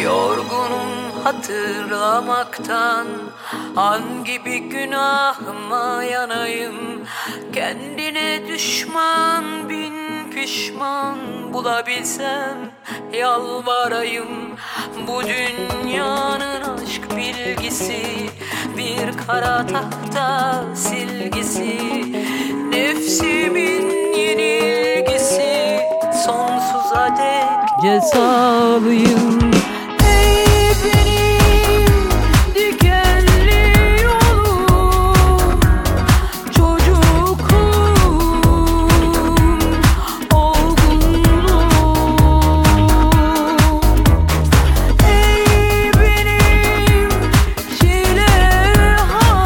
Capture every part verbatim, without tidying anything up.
Yorgunum hatırlamaktan, hangi bir günahıma yanayım. Kendine düşman bin pişman bulabilsem yalvarayım. Bu dünyanın aşk bilgisi bir kara tahta silgisi, nefsimin yenilgisi, sonsuza dek cezalıyım. Ey benim dikenli yolum, çocukluğum, olgunluğum. Ey benim çilehanem,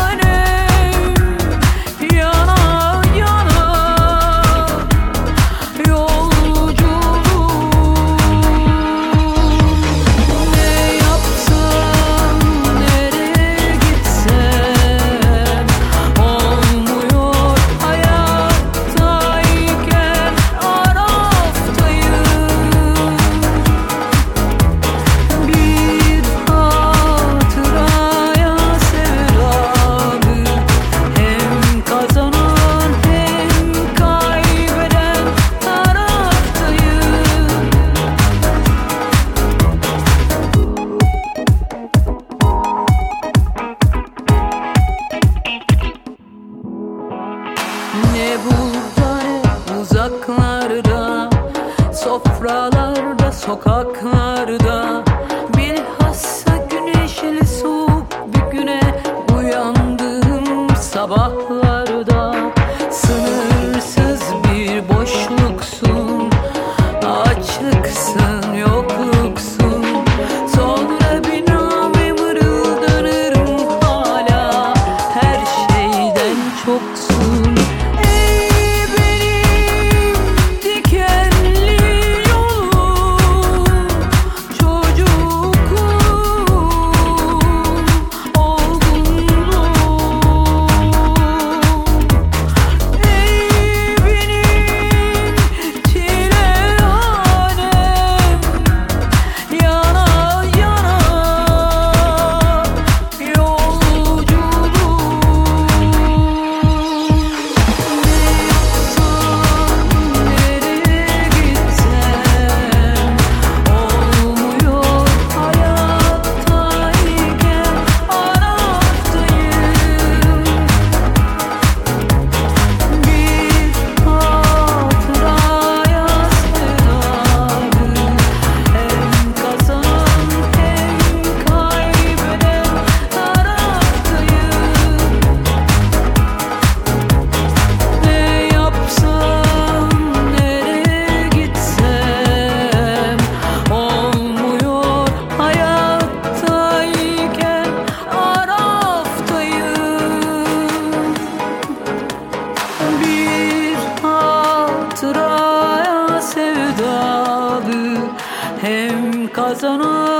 yana yana yolculuğum. Ne yapsam, nereye gitsem olmuyor, hayattayken araftayım. Bir hatıraya sevdalı, hem kazanan hem kaybeden taraftayım. Ne burada ne uzaklarda, sofralarda, sokaklarda, bilhassa güneşli soğuk bir güne uyandığım sabahlarda. Sınırsız bir boşluksun, açlıksın, yokluksun. Sonra bir name mırıldanırım hala, her şeyden çoksun. Ey benim dikenli yolum, çocukluğum, olgunluğum. Ey benim çilehanem, yana yana yolculuğum. Nereye gitsem olmuyor, hayattayken araftayım. Bir hatıraya sevdalı, hem kazanan hem kaybeden taraftayım. Ne yapsam, nereye gitsem olmuyor, hayattayken araftayım. Bir hatıraya sevdalı, hem kazanan